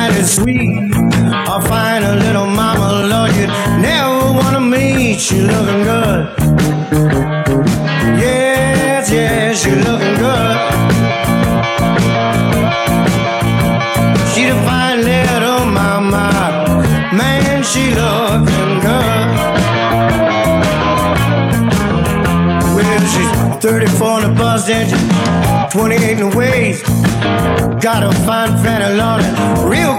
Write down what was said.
mighty sweet. I'll find a little mama, Lord, you'd never want to meet. She looking good. Yes, yes, she looking good. She's a fine little mama. Man, she looking good. Well, she's 34 in the bust and she's 28 in the waist. Got a fine fanny, Lord, real